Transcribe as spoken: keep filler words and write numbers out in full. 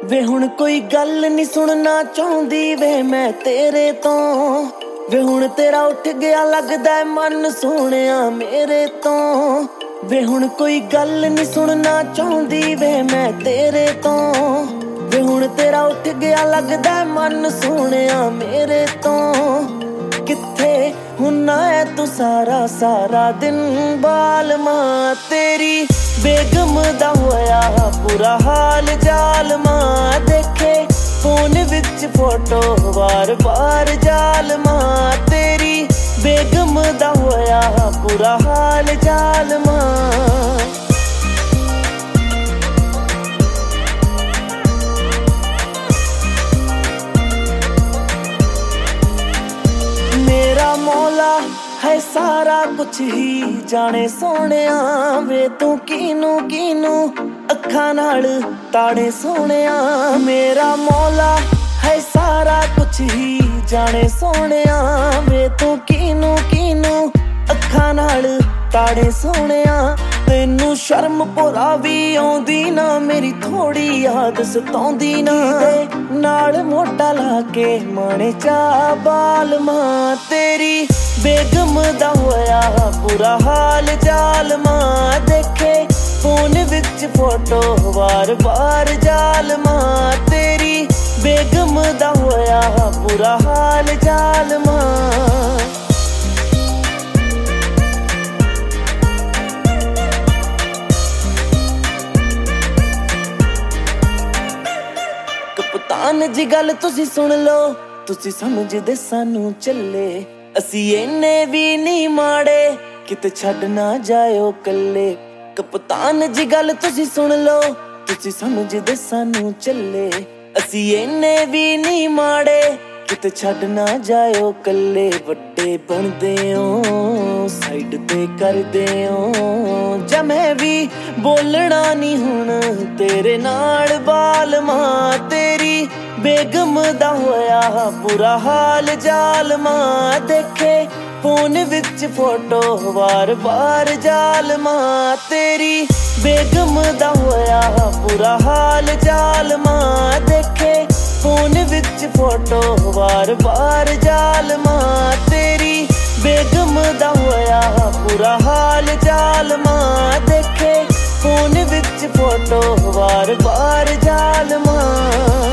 ਵੇ ਹੁਣ ਕੋਈ ਗੱਲ ਨਹੀਂ ਸੁਣਨਾ ਚਾਹੁੰਦੀ ਵੇ ਮੈਂ ਤੇਰੇ ਤੋਂ। ਵੇ ਹੁਣ ਤੇਰਾ ਉੱਠ ਗਿਆ ਲੱਗਦਾ ਮਨ ਸੋਹਣਿਆ ਮੇਰੇ ਤੋਂ। ਵੇ ਹੁਣ ਕੋਈ ਗੱਲ ਨਹੀਂ ਸੁਣਨਾ ਚਾਹੁੰਦੀ ਵੇ ਮੈਂ ਤੇਰੇ ਤੋਂ। ਵੇ ਹੁਣ ਤੇਰਾ ਉੱਠ ਗਿਆ ਲੱਗਦਾ ਮਨ ਸੋਹਣਿਆ ਮੇਰੇ ਤੋਂ। ਕਿੱਥੇ ਹੁੰਨਾ ਹੈ ਤੂੰ ਸਾਰਾ ਸਾਰਾ ਦਿਨ ਬਾਲਮਾਂ। ਤੇਰੀ ਬੇਗਮ ਦਾ ਹੋਇਆ ਬੁਰਾ ਹਾਲ ਜ਼ਾਲਮਾਂ। ਦੇਖੇ ਫੋਨ ਵਿੱਚ ਫੋਟੋ ਵਾਰ ਵਾਰ ਜ਼ਾਲਮਾਂ। ਤੇਰੀ ਬੇਗਮ ਦਾ ਹੋਇਆ ਬੁਰਾ ਹਾਲ ਜ਼ਾਲਮਾਂ। मेरा मौला है सारा कुछ ही जाने सोहणिया। वे तू किनू किनू अखां नाल ताड़े सोहणिया। मेरा मौला है सारा कुछ ही जाने सोहणिया। वे तू किनू किनू अखां नाल ताड़े सोहणिया। तैनू शर्म भुला भी आउंदी ना मेरी थोड़ी याद सताउंदी ना। नाल मोटा ला के माणे चा बालमां। तेरी बेगम दा होया बुरा हाल ਜ਼ਾਲਮਾਂ। देखे फोन विच फोटो वार वार ਜ਼ਾਲਮਾਂ। तेरी बेगम दा होया बुरा हाल ਜ਼ਾਲਮਾਂ। ਕਪਤਾਨ ਜੀ ਗੱਲ ਤੁਸੀਂ ਸੁਣ ਲਓ, ਤੁਸੀਂ ਸਮਝਦੇ ਸਾਨੂੰ ਚੱਲੇ। ਅਸੀਂ ਇੰਨੇ ਵੀ ਨਹੀਂ ਮਾੜੇ ਕਿਤੇ ਛੱਡ ਨਾ ਜਾਇਓ ਕੱਲੇ। ਕਪਤਾਨ ਜੀ ਗੱਲ ਤੁਸੀਂ ਸੁਣ ਲਓ, ਤੁਸੀਂ ਸਮਝਦੇ ਸਾਨੂੰ ਚੱਲੇ। ਅਸੀਂ ਇੰਨੇ ਵੀ ਨਹੀਂ ਮਾੜੇ ਕਿਤੇ ਛੱਡ ਨਾ ਜਾਇਓ ਕੱਲੇ। ਵੱਡੇ ਬਣਦੇ ਓ ਸਾਈਡ ਤੇ ਕਰਦੇ ਓ ਜਾਂ ਮੈਂ ਵੀ ਬੋਲਣਾ ਨਹੀਂ ਹੁਣ ਤੇਰੇ ਨਾਲ ਬਾਲਮਾਂ। ਤੇਰੀ ਬੇਗਮ ਦਾ ਹੋਇਆ ਬੁਰਾ ਹਾਲ ਜ਼ਾਲਮਾਂ। ਦੇਖੇ ਫੋਨ ਵਿੱਚ ਫੋਟੋ ਵਾਰ ਵਾਰ ਜ਼ਾਲਮਾਂ। ਤੇਰੀ ਬੇਗਮ ਦਾ ਹੋਇਆ ਬੁਰਾ ਹਾਲ ਜ਼ਾਲਮਾਂ। ਦੇਖੇ ਫੋਨ ਵਿੱਚ ਫੋਟੋ ਵਾਰ ਵਾਰ ਜ਼ਾਲਮਾਂ। ਤੇਰੀ ਬੇਗਮ ਦਾ ਹੋਇਆ ਬੁਰਾ ਹਾਲ ਜ਼ਾਲਮਾਂ। ਦੇਖੇ ਫੋਨ ਵਿੱਚ ਫੋਟੋ ਵਾਰ ਵਾਰ ਜ਼ਾਲਮਾਂ।